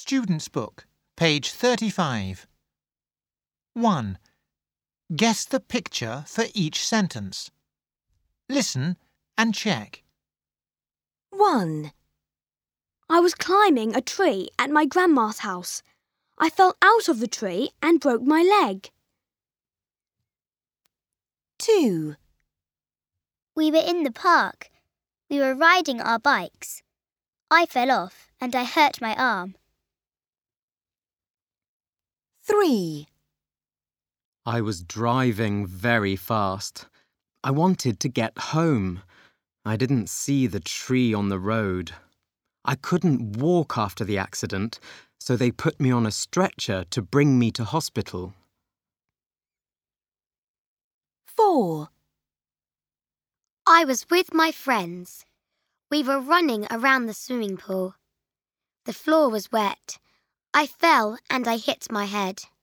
Student's Book, page 35. 1. Guess the picture for each sentence. Listen and check. 1. I was climbing a tree at my grandma's house. I fell out of the tree and broke my leg. 2. We were in the park. We were riding our bikes. I fell off and I hurt my arm. 3. I was driving very fast. I wanted to get home. I didn't see the tree on the road. I couldn't walk after the accident, so they put me on a stretcher to bring me to hospital. 4. I was with my friends. We were running around the swimming pool. The floor was wet. I fell and I hit my head.